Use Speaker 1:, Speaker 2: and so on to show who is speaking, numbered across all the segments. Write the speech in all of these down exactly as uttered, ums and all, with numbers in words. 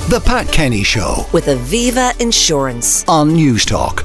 Speaker 1: The Pat Kenny Show
Speaker 2: with Aviva Insurance
Speaker 1: on Newstalk.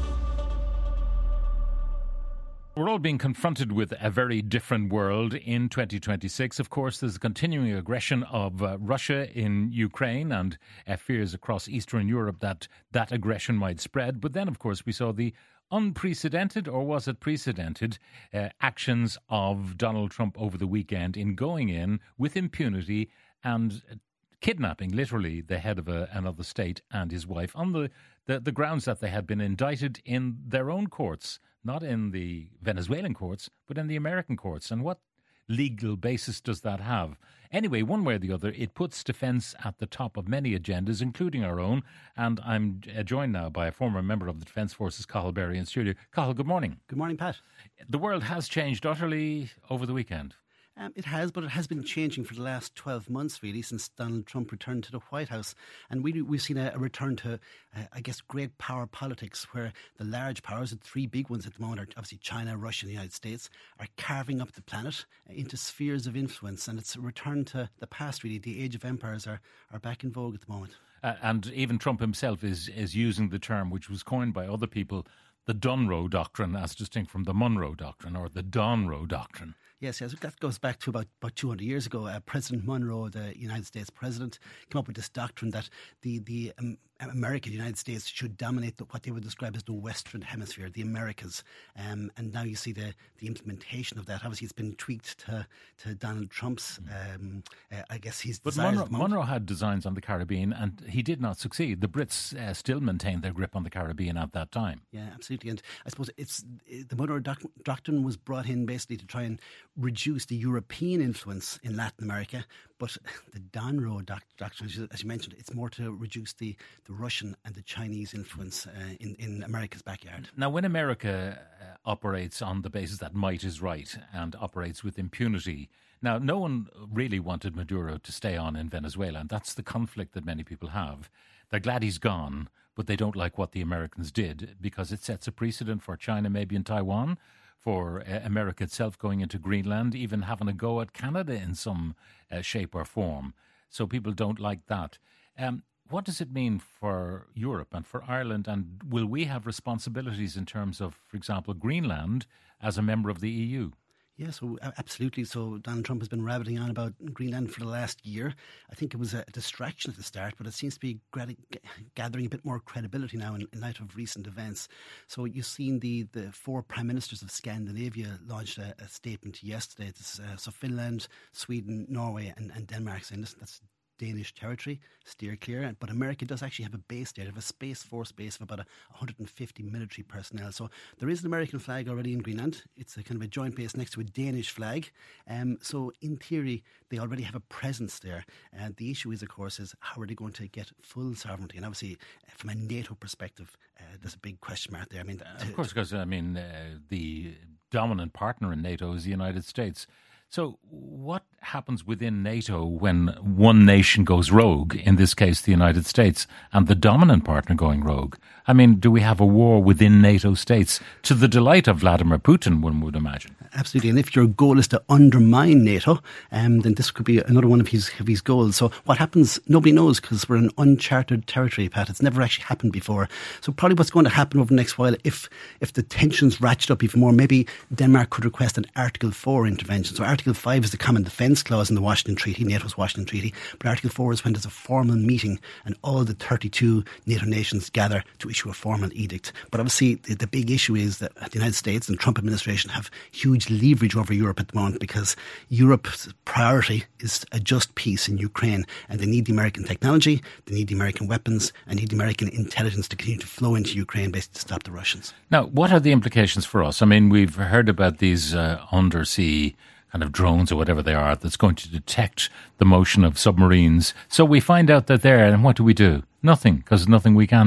Speaker 3: We're all being confronted with a very different world in twenty twenty-six. Of course, there's a continuing aggression of uh, Russia in Ukraine and uh, fears across Eastern Europe that that aggression might spread. But then, of course, we saw the unprecedented, or was it precedented, uh, actions of Donald Trump over the weekend in going in with impunity and uh, kidnapping, literally, the head of a, another state and his wife on the, the, the grounds that they had been indicted in their own courts. Not in the Venezuelan courts, but in the American courts. And what legal basis does that have? Anyway, one way or the other, it puts defence at the top of many agendas, including our own. And I'm joined now by a former member of the Defence Forces, Cathal Berry, in studio. Cathal, good morning.
Speaker 4: Good morning, Pat.
Speaker 3: The world has changed utterly over the weekend.
Speaker 4: Um, it has, but it has been changing for the last twelve months, really, since Donald Trump returned to the White House. And we, we've seen a, a return to, uh, I guess, great power politics, where the large powers, the three big ones at the moment, are obviously China, Russia and the United States, are carving up the planet into spheres of influence. And it's a return to the past, really. The age of empires are, are back in vogue at the moment.
Speaker 3: Uh, and even Trump himself is, is using the term, which was coined by other people, the Dunroe Doctrine, as distinct from the Monroe Doctrine or the Donroe Doctrine.
Speaker 4: Yes, yes, that goes back to about, about two hundred years ago. Uh, President Monroe, the United States president, came up with this doctrine that the, the um, America, the United States, should dominate the, what they would describe as the Western Hemisphere, the Americas. Um, and now you see the, the implementation of that. Obviously, it's been tweaked to, to Donald Trump's, um, uh, I guess, his
Speaker 3: But Monroe, Monroe had designs on the Caribbean, and he did not succeed. The Brits uh, still maintained their grip on the Caribbean at that time.
Speaker 4: Yeah, absolutely. And I suppose it's the Monroe doc- Doctrine was brought in basically to try and reduce the European influence in Latin America. But the Donroe doc- Doctrine, as you, as you mentioned, it's more to reduce the, the Russian and the Chinese influence uh, in, in America's backyard.
Speaker 3: Now, when America uh, operates on the basis that might is right and operates with impunity, now, no one really wanted Maduro to stay on in Venezuela, and that's the conflict that many people have. They're glad he's gone, but they don't like what the Americans did because it sets a precedent for China, maybe in Taiwan, for uh, America itself going into Greenland, even having a go at Canada in some uh, shape or form. So people don't like that. Um, what does it mean for Europe and for Ireland? And will we have responsibilities in terms of, for example, Greenland as a member of the E U?
Speaker 4: Yeah, so absolutely. So Donald Trump has been rabbiting on about Greenland for the last year. I think it was a distraction at the start, but it seems to be gathering a bit more credibility now in, in light of recent events. So you've seen the, the four prime ministers of Scandinavia launched a, a statement yesterday. This, uh, so Finland, Sweden, Norway and, and Denmark saying, listen, that's Danish territory, steer clear. But America does actually have a base there. They have a Space Force base of about one hundred fifty military personnel. So there is an American flag already in Greenland. It's a kind of a joint base next to a Danish flag. Um, so in theory, they already have a presence there. And uh, the issue is, of course, is how are they going to get full sovereignty? And obviously, from a NATO perspective, uh, there's a big question mark there. I mean,
Speaker 3: to, of course, because I mean, uh, the dominant partner in NATO is the United States. So what happens within NATO when one nation goes rogue, in this case the United States, and the dominant partner going rogue? I mean, do we have a war within NATO states to the delight of Vladimir Putin, one would imagine?
Speaker 4: Absolutely. And if your goal is to undermine NATO, um, then this could be another one of his, of his goals. So what happens, nobody knows because we're in uncharted territory, Pat. It's never actually happened before. So probably what's going to happen over the next while, if if the tensions ratchet up even more, maybe Denmark could request an Article four intervention. So Article five is the Common Defence Clause in the Washington Treaty, NATO's Washington Treaty. But Article four is when there's a formal meeting and all the thirty-two NATO nations gather to issue a formal edict. But obviously the, the big issue is that the United States and the Trump administration have huge leverage over Europe at the moment because Europe's priority is a just peace in Ukraine, and they need the American technology, they need the American weapons, and need the American intelligence to continue to flow into Ukraine basically to stop the Russians.
Speaker 3: Now, what are the implications for us? I mean, we've heard about these uh, undersea kind of drones or whatever they are that's going to detect the motion of submarines. So we find out that they're there, and what do we do? Nothing, because there's nothing we can do.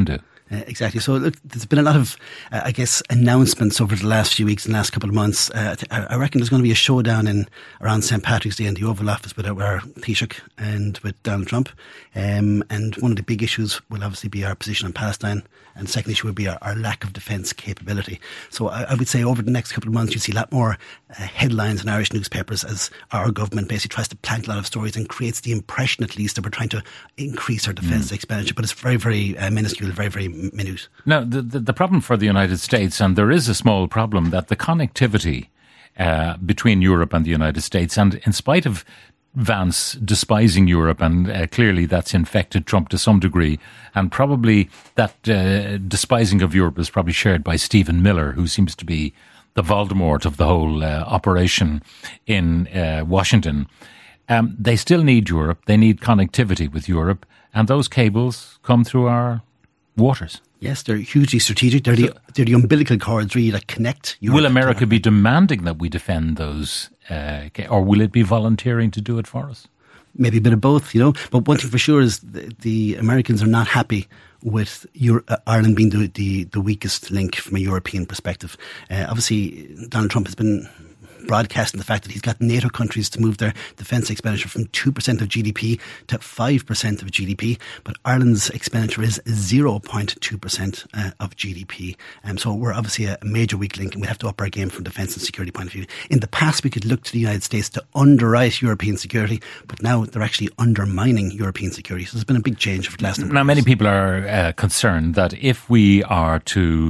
Speaker 4: Uh, exactly. So look, there's been a lot of, uh, I guess, announcements over the last few weeks and last couple of months. Uh, I reckon there's going to be a showdown in around Saint Patrick's Day in the Oval Office with our, our Taoiseach and with Donald Trump. Um, and one of the big issues will obviously be our position on Palestine. And the second issue would be our, our lack of defence capability. So I, I would say over the next couple of months, you'll see a lot more uh, headlines in Irish newspapers as our government basically tries to plant a lot of stories and creates the impression, at least, that we're trying to increase our defence mm. expenditure. But it's very, very uh, minuscule, very, very minute.
Speaker 3: Now, the, the, the problem for the United States, and there is a small problem, that the connectivity uh, between Europe and the United States, and in spite of Vance despising Europe, and uh, clearly that's infected Trump to some degree, and probably that uh, despising of Europe is probably shared by Stephen Miller, who seems to be the Voldemort of the whole uh, operation in uh, Washington. Um, they still need Europe. They need connectivity with Europe, and those cables come through our waters.
Speaker 4: Yes, they're hugely strategic. They're, so, the, they're the umbilical cords really that connect Europe.
Speaker 3: Will America be demanding that we defend those, uh, or will it be volunteering to do it for us?
Speaker 4: Maybe a bit of both, you know. But one thing for sure is the, the Americans are not happy with Euro- uh, Ireland being the, the, the weakest link from a European perspective. Uh, obviously, Donald Trump has been broadcasting the fact that he's got NATO countries to move their defence expenditure from two percent of G D P to five percent of G D P, but Ireland's expenditure is zero point two percent uh, of G D P. Um, so we're obviously a, a major weak link, and we have to up our game from defence and security point of view. In the past, we could look to the United States to underwrite European security, but now they're actually undermining European security. So there's been a big change over the last number of years.
Speaker 3: Now, many people are uh, concerned that if we are to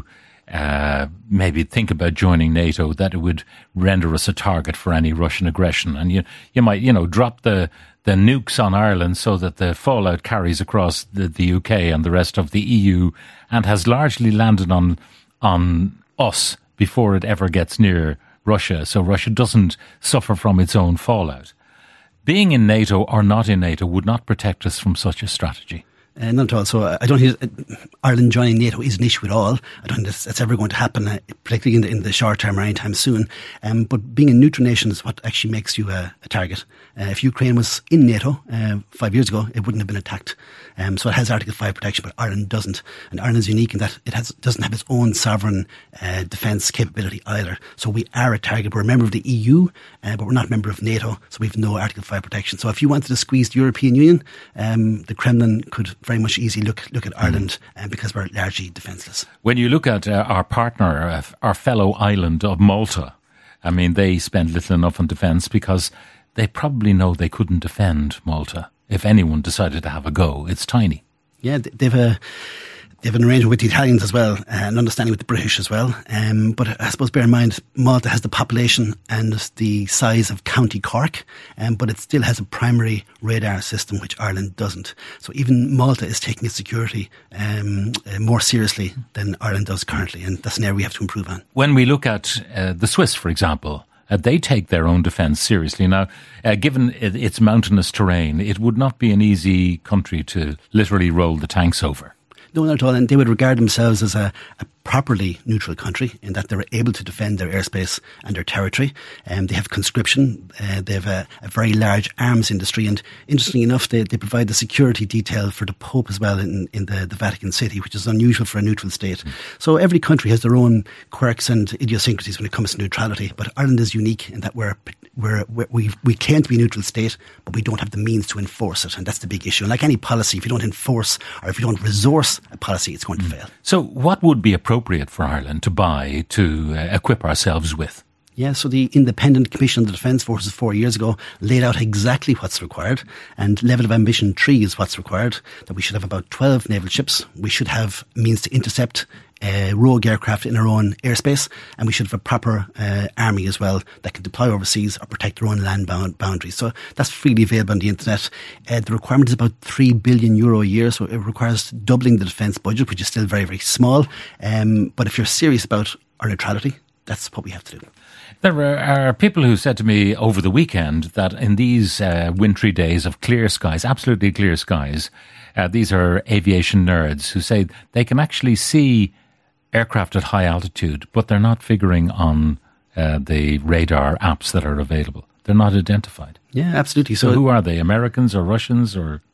Speaker 3: Uh, maybe think about joining NATO, that it would render us a target for any Russian aggression, and you you might you know drop the the nukes on Ireland so that the fallout carries across the, the U K and the rest of the E U and has largely landed on on us before it ever gets near Russia, so Russia doesn't suffer from its own fallout. Being in NATO or not in NATO would not protect us from such a strategy.
Speaker 4: Uh, not at all. So uh, I don't think uh, Ireland joining NATO is an issue at all. I don't think that's, that's ever going to happen, uh, particularly in the, in the short term or anytime soon. Um, but being a neutral nation is what actually makes you a, a target. Uh, if Ukraine was in NATO uh, five years ago, it wouldn't have been attacked. Um, so it has Article five protection, but Ireland doesn't. And Ireland is unique in that it has doesn't have its own sovereign uh, defence capability either. So we are a target. We're a member of the E U, uh, but we're not a member of NATO, so we have no Article five protection. So if you wanted to squeeze the European Union, um, the Kremlin could very much easily look look at Ireland uh, because we're largely defenceless.
Speaker 3: When you look at uh, our partner, uh, our fellow island of Malta, I mean, they spend little enough on defence because they probably know they couldn't defend Malta if anyone decided to have a go. It's tiny.
Speaker 4: Yeah, they've a... They have an arrangement with the Italians as well, uh, an understanding with the British as well. Um, but I suppose bear in mind, Malta has the population and the size of County Cork, um, but it still has a primary radar system, which Ireland doesn't. So even Malta is taking its security um, uh, more seriously than Ireland does currently, and that's an area we have to improve on.
Speaker 3: When we look at uh, the Swiss, for example, Uh, they take their own defence seriously. Now, uh, given it, its mountainous terrain, it would not be an easy country to literally roll the tanks over.
Speaker 4: No, not at all. And they would regard themselves as a, a properly neutral country in that they're able to defend their airspace and their territory. Um, they have conscription. Uh, they have a, a very large arms industry. And interestingly enough, they, they provide the security detail for the Pope as well in, in the, the Vatican City, which is unusual for a neutral state. Mm. So every country has their own quirks and idiosyncrasies when it comes to neutrality. But Ireland is unique in that we're, we're, we're, we we claim to be a neutral state, but we don't have the means to enforce it. And that's the big issue. And like any policy, if you don't enforce or if you don't resource a policy, it's going mm. to fail.
Speaker 3: So what would be appropriate for Ireland to buy to uh, equip ourselves with?
Speaker 4: Yeah, so the Independent Commission on the Defence Forces four years ago laid out exactly what's required, and Level of Ambition three is what's required, that we should have about twelve naval ships. We should have means to intercept uh, rogue aircraft in our own airspace, and we should have a proper uh, army as well that can deploy overseas or protect their own land bound boundaries. So that's freely available on the internet. Uh, the requirement is about three billion euro a year, so it requires doubling the defence budget, which is still very, very small. Um, but if you're serious about our neutrality, that's what we have to do.
Speaker 3: There are people who said to me over the weekend that in these uh, wintry days of clear skies, absolutely clear skies, uh, these are aviation nerds who say they can actually see aircraft at high altitude, but they're not figuring on uh, the radar apps that are available. They're not identified.
Speaker 4: Yeah, absolutely. So,
Speaker 3: so who are they? Americans or Russians or?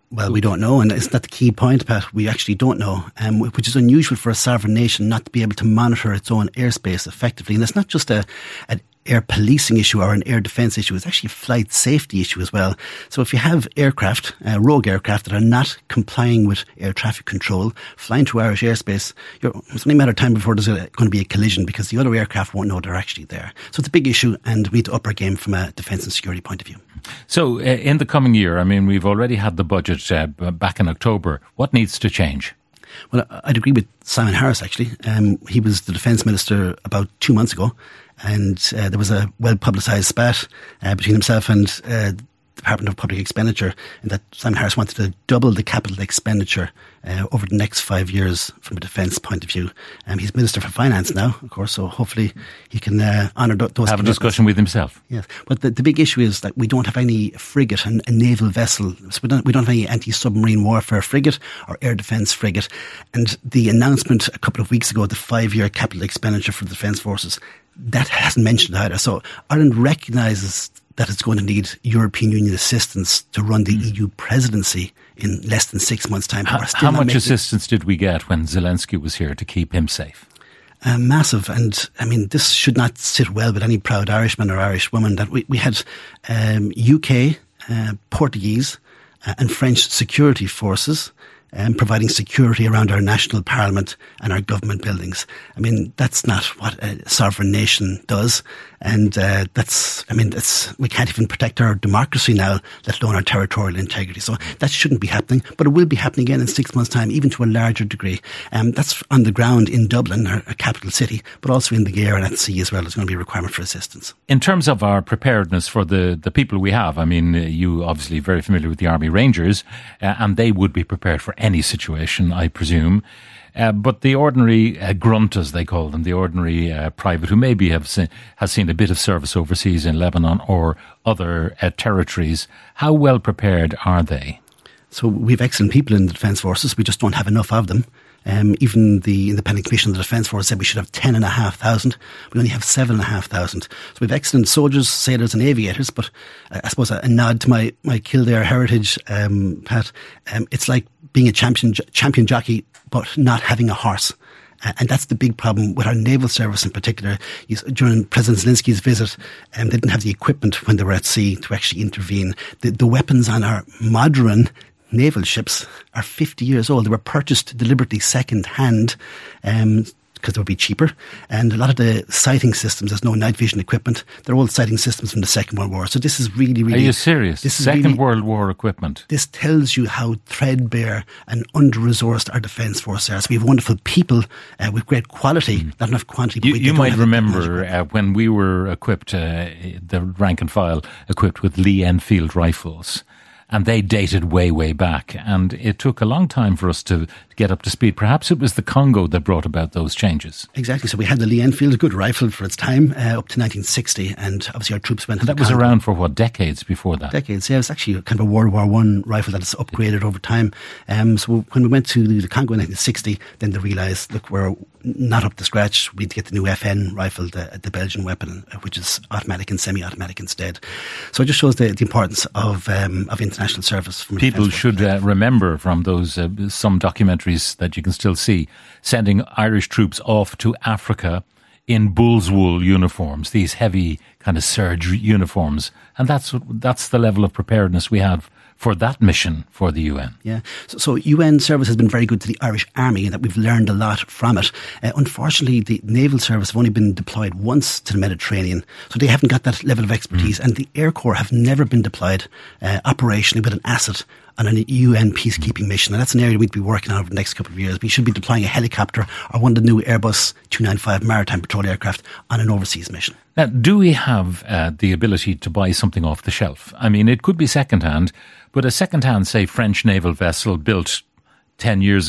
Speaker 4: Well, we don't know, and isn't that the key point, Pat? We actually don't know, um, which is unusual for a sovereign nation not to be able to monitor its own airspace effectively. And it's not just a, an air policing issue or an air defence issue, it's actually a flight safety issue as well. So if you have aircraft, uh, rogue aircraft that are not complying with air traffic control, flying through Irish airspace, you're, it's only a matter of time before there's a, going to be a collision because the other aircraft won't know they're actually there. So it's a big issue, and we need to up our game from a defence and security point of view.
Speaker 3: So uh, in the coming year, I mean, we've already had the budget uh, back in October. What needs to change?
Speaker 4: Well, I'd agree with Simon Harris, actually. Um, he was the Defence Minister about two months ago, and uh, there was a well-publicised spat uh, between himself and uh, the Department of Public Expenditure, in that Simon Harris wanted to double the capital expenditure uh, over the next five years from a defence point of view. Um, he's Minister for Finance now, of course, so hopefully he can uh, honour th- those
Speaker 3: Have a discussion with himself.
Speaker 4: Yes, but the, the big issue is that we don't have any frigate and a naval vessel. So we don't, we don't have any anti-submarine warfare frigate or air defence frigate. And the announcement a couple of weeks ago, the five-year capital expenditure for the Defence Forces, that hasn't mentioned either. So Ireland recognises that it's going to need European Union assistance to run the mm. E U presidency in less than six months' time.
Speaker 3: How, how much assistance did we get when Zelensky was here to keep him safe?
Speaker 4: Uh, massive. And I mean, this should not sit well with any proud Irishman or Irish woman, that we, we had um, U K, uh, Portuguese uh, and French security forces Um, providing security around our national parliament and our government buildings. I mean, that's not what a sovereign nation does. And uh, that's, I mean, that's, we can't even protect our democracy now, let alone our territorial integrity. So that shouldn't be happening, but it will be happening again in six months' time, even to a larger degree. Um, that's on the ground in Dublin, our, our capital city, but also in the air and at sea as well. There's going to be a requirement for assistance.
Speaker 3: In terms of our preparedness for the, the people we have, I mean, uh, you obviously very familiar with the Army Rangers, uh, and they would be prepared for any situation, I presume. Uh, but the ordinary uh, grunt, as they call them, the ordinary uh, private who maybe have seen, has seen a bit of service overseas in Lebanon or other uh, territories, how well prepared are they?
Speaker 4: So we've excellent people in the Defence Forces. We just don't have enough of them. Um, even the Independent Commission of the Defence Force said we should have ten and a half thousand. We only have seven and a half thousand. So we have excellent soldiers, sailors and aviators. But uh, I suppose a, a nod to my, my Kildare heritage, um, Pat, um, it's like being a champion champion jockey but not having a horse. Uh, and that's the big problem with our naval service in particular. He's, during President Zelensky's visit, um, they didn't have the equipment when they were at sea to actually intervene. The, the weapons on our modern naval ships are fifty years old. They were purchased deliberately second hand um, because they would be cheaper. And a lot of the sighting systems, there's no night vision equipment. They're old sighting systems from the Second World War. So this is really, really...
Speaker 3: Are you serious?
Speaker 4: This
Speaker 3: Second
Speaker 4: is really,
Speaker 3: World War equipment?
Speaker 4: This tells you how threadbare and under-resourced our defence force are. So we have wonderful people uh, with great quality, mm. not enough quantity. But
Speaker 3: you
Speaker 4: we
Speaker 3: you might remember
Speaker 4: uh,
Speaker 3: when we were equipped, uh, the rank and file, equipped with Lee Enfield rifles. And they dated way, way back. And it took a long time for us to get up to speed. Perhaps it was the Congo that brought about those changes.
Speaker 4: Exactly. So we had the Lee Enfield, a good rifle for its time, uh, up to nineteen sixty. And obviously our troops went to
Speaker 3: that
Speaker 4: the
Speaker 3: was
Speaker 4: Congo.
Speaker 3: Around for what, decades before that?
Speaker 4: Decades, yeah. It was actually kind of a World War One rifle that's upgraded over time. Um, so when we went to the Congo in nineteen sixty, then they realised, look, we're not up to scratch. We need to get the new F N rifle, the, the Belgian weapon, which is automatic and semi-automatic instead. So it just shows the, the importance of um, of international service. From
Speaker 3: People should uh, remember from those uh, some documentaries that you can still see, sending Irish troops off to Africa in bull's wool uniforms, these heavy kind of serge uniforms, and that's that's the level of preparedness we have for that mission for the U N.
Speaker 4: Yeah, so, so U N service has been very good to the Irish Army in that we've learned a lot from it. Uh, unfortunately, the naval service have only been deployed once to the Mediterranean, so they haven't got that level of expertise. Mm. And the Air Corps have never been deployed uh, operationally with an asset on a U N peacekeeping mission. And that's an area we'd be working on over the next couple of years. We should be deploying a helicopter or one of the new Airbus two ninety-five maritime patrol aircraft on an overseas mission.
Speaker 3: Now, do we have uh, the ability to buy something off the shelf? I mean, it could be second-hand, but a second-hand, say, French naval vessel built ten years ago,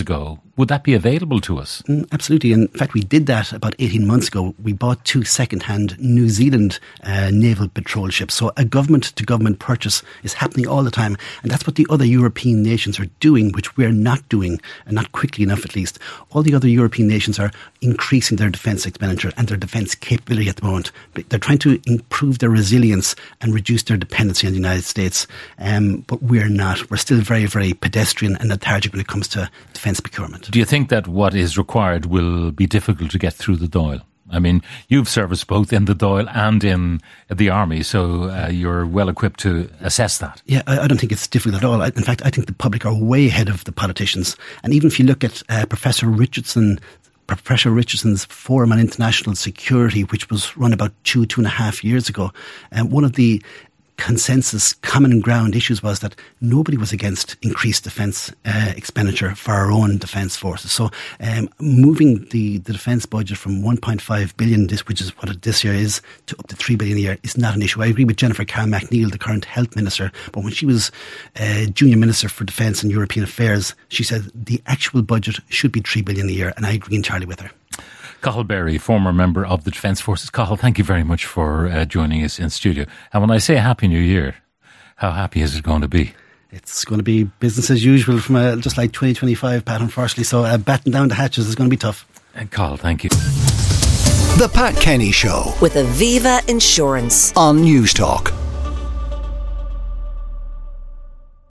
Speaker 3: would that be available to us?
Speaker 4: Mm, absolutely. In fact, we did that about eighteen months ago. We bought two second-hand New Zealand uh, naval patrol ships. So a government-to-government purchase is happening all the time. And that's what the other European nations are doing, which we're not doing, and not quickly enough at least. All the other European nations are increasing their defence expenditure and their defence capability at the moment. They're trying to improve their resilience and reduce their dependency on the United States. Um, but we're not. We're still very, very pedestrian and lethargic when it comes to defence procurement.
Speaker 3: Do you think that what is required will be difficult to get through the Dáil? I mean, you've serviced both in the Dáil and in the army, so uh, you're well equipped to assess that.
Speaker 4: Yeah, I, I don't think it's difficult at all. I, in fact, I think the public are way ahead of the politicians. And even if you look at uh, Professor Richardson, Professor Richardson's Forum on International Security, which was run about two, two and a half years ago, and um, one of the consensus common ground issues was that nobody was against increased defence uh, expenditure for our own defence forces. So um, moving the, the defence budget from one point five billion, this, which is what it this year is, to up to three billion a year is not an issue. I agree with Jennifer Carroll MacNeil, the current health minister, but when she was uh, junior minister for defence and European affairs, she said the actual budget should be three billion a year, and I agree entirely with her.
Speaker 3: Cathal Berry, former member of the Defence Forces. Cathal, thank you very much for uh, joining us in studio. And when I say Happy New Year, how happy is it going to be?
Speaker 4: It's going to be business as usual from uh, just like twenty twenty-five, Pat, unfortunately. So uh, batten down the hatches is going to be tough.
Speaker 3: And Cathal, thank you.
Speaker 1: The Pat Kenny Show
Speaker 2: with Aviva Insurance
Speaker 1: on News Talk.